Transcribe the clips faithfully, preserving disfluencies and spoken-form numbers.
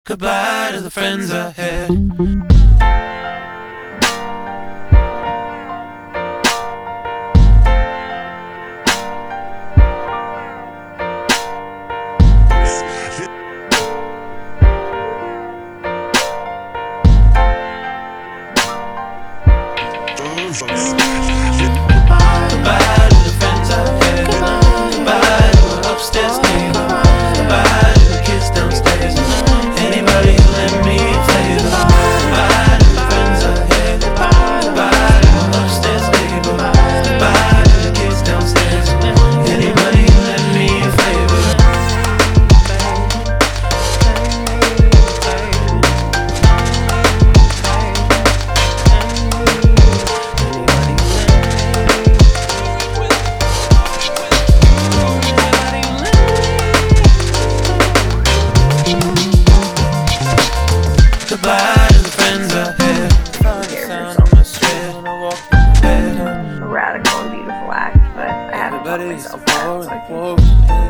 Goodbye to the friends I had. Goodbye to the friends I had. Goodbye to my upstairs neighbor. Goodbye to the kids downstairs. Anybody who lent me a favor. Goodbye to the friends I had. Goodbye to my upstairs neighbor. Goodbye to the kids downstairs. Anybody who lent me a favor. Goodbye to the friends I had. Find the sound on my street when I walk in bed. A radical and beautiful act, but I had to talk Everybody's myself a back war so and I a can war with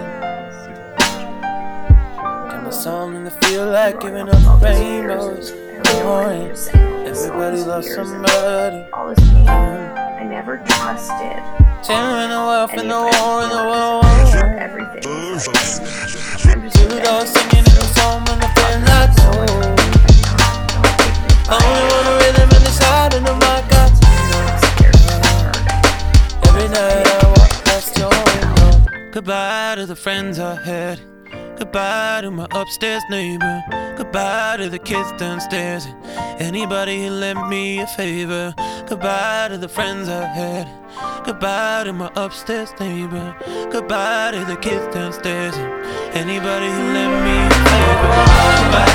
pain. Got my song and I feel like giving up rainbows in the morning. Everybody loves somebody. all this pain. I never trusted. Tearing the wealth and the anybody. war and the war. Everything was like, I'm just Two dogs singing in the song when I feel like home. Only want a rhythm in the side of my gut. Every night I walk past your window. Goodbye to the friends I had. Goodbye to my upstairs neighbor. Goodbye to the kids downstairs. Anybody who lent me a favor. Goodbye to the friends I had. Goodbye to my upstairs neighbor. Goodbye to the kids downstairs. Anybody who lent me a favor. Goodbye